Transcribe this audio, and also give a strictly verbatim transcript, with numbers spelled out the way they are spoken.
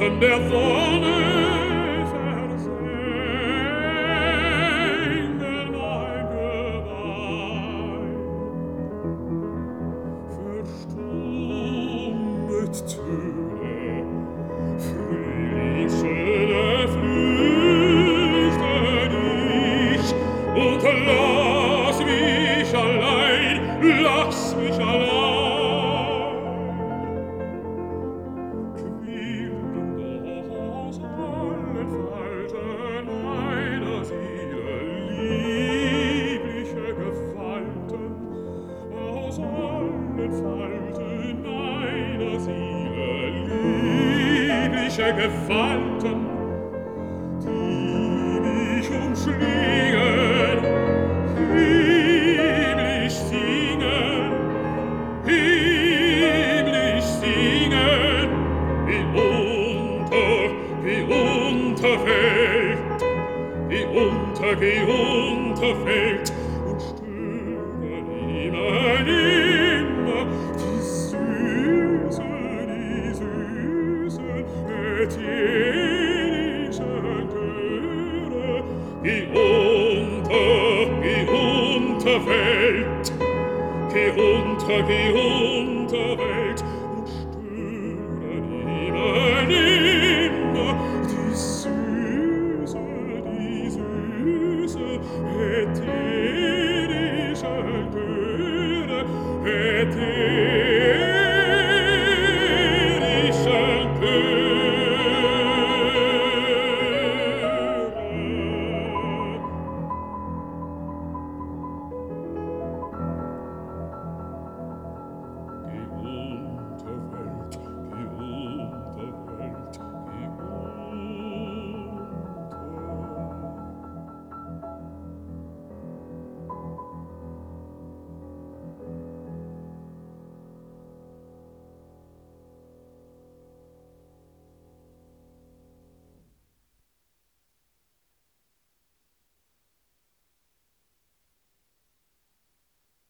Schatten der Sonne versenken mein Geweih. Verstummet Töne, Frühlingsschöne flüchten ich, und lass mich allein, lass mich allein. Quillen doch aus allen Falten meiner Seele liebliche Gefalten, aus allen Falten meiner Seele liebliche Gefalten, die mich umschlingen, himmlisch singen, himmlisch singen, wie unter, wie unterfällt, wie unter, wie unterfällt, und stören immer, immer die süßen, die süßen, ätherischen Töne, wie unter, wie unterfällt, wie unter, wie unter